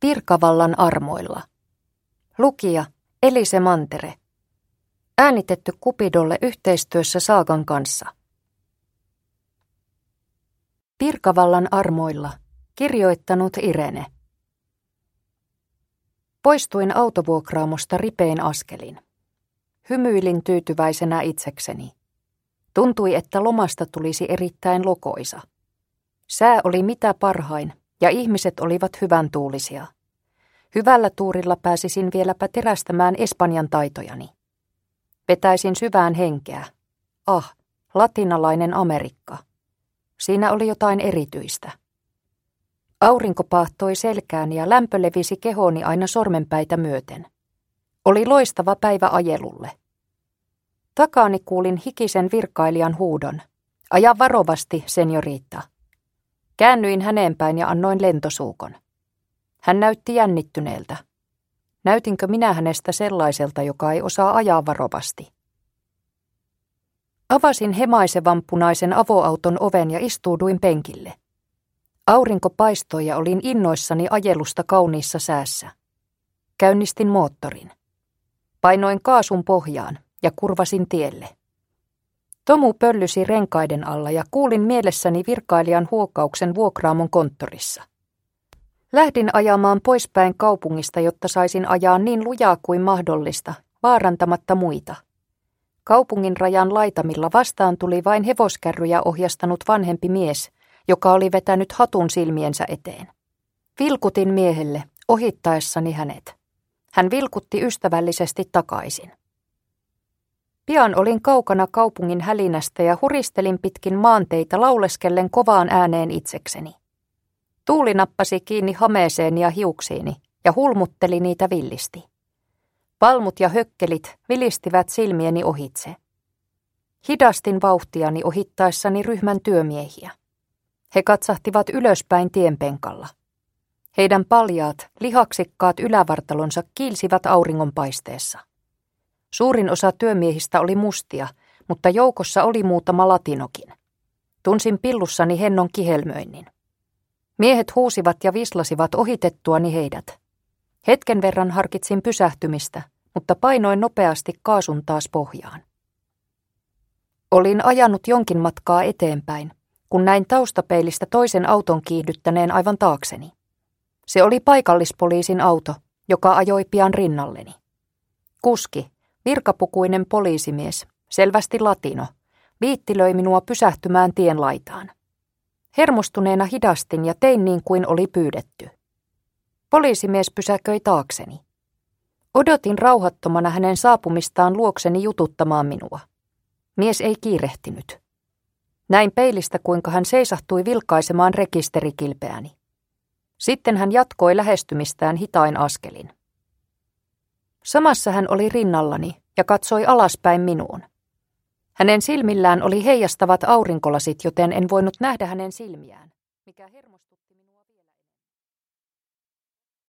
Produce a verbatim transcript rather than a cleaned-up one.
Virkavallan armoilla. Lukija Elise Mantere. Äänitetty Cupidolle yhteistyössä Saagan kanssa. Virkavallan armoilla. Kirjoittanut Irene. Poistuin autovuokraamosta ripein askelin. Hymyilin tyytyväisenä itsekseni. Tuntui, että lomasta tulisi erittäin lokoisa. Sää oli mitä parhain ja ihmiset olivat hyvän tuulisia. Hyvällä tuurilla pääsisin vieläpä terästämään Espanjan taitojani. Vetäisin syvään henkeä. Ah, latinalainen Amerikka. Siinä oli jotain erityistä. Aurinko paahtoi selkääni ja lämpö levisi kehooni aina sormenpäitä myöten. Oli loistava päivä ajelulle. Takaani kuulin hikisen virkailijan huudon. Aja varovasti, senioriitta. Käännyin häneen päin ja annoin lentosuukon. Hän näytti jännittyneeltä. Näytinkö minä hänestä sellaiselta, joka ei osaa ajaa varovasti? Avasin hemaisevan punaisen avoauton oven ja istuuduin penkille. Aurinko paistoi ja olin innoissani ajelusta kauniissa säässä. Käynnistin moottorin. Painoin kaasun pohjaan ja kurvasin tielle. Tomu pöllysi renkaiden alla ja kuulin mielessäni virkailijan huokauksen vuokraamon konttorissa. Lähdin ajamaan poispäin kaupungista, jotta saisin ajaa niin lujaa kuin mahdollista, vaarantamatta muita. Kaupungin rajan laitamilla vastaan tuli vain hevoskärryjä ohjastanut vanhempi mies, joka oli vetänyt hatun silmiensä eteen. Vilkutin miehelle, ohittaessani hänet. Hän vilkutti ystävällisesti takaisin. Pian olin kaukana kaupungin hälinästä ja huristelin pitkin maanteita lauleskellen kovaan ääneen itsekseni. Tuuli nappasi kiinni hameeseeni ja hiuksiini ja hulmutteli niitä villisti. Palmut ja hökkelit vilistivät silmieni ohitse. Hidastin vauhtiani ohittaessani ryhmän työmiehiä. He katsahtivat ylöspäin tienpenkalla. Heidän paljaat, lihaksikkaat ylävartalonsa kiilsivät auringonpaisteessa. Suurin osa työmiehistä oli mustia, mutta joukossa oli muutama latinokin. Tunsin pillussani hennon kihelmöinnin. Miehet huusivat ja vislasivat ohitettuani heidät. Hetken verran harkitsin pysähtymistä, mutta painoin nopeasti kaasun taas pohjaan. Olin ajanut jonkin matkaa eteenpäin, kun näin taustapeilistä toisen auton kiihdyttäneen aivan taakseni. Se oli paikallispoliisin auto, joka ajoi pian rinnalleni. Kuski, virkapukuinen poliisimies, selvästi latino, viittilöi minua pysähtymään tien laitaan. Hermostuneena hidastin ja tein niin kuin oli pyydetty. Poliisimies pysäköi taakseni. Odotin rauhattomana hänen saapumistaan luokseni jututtamaan minua. Mies ei kiirehtinyt. Näin peilistä, kuinka hän seisahtui vilkaisemaan rekisterikilpeäni. Sitten hän jatkoi lähestymistään hitain askelin. Samassa hän oli rinnallani ja katsoi alaspäin minuun. Hänen silmillään oli heijastavat aurinkolasit, joten en voinut nähdä hänen silmiään, mikä hermostutti minua.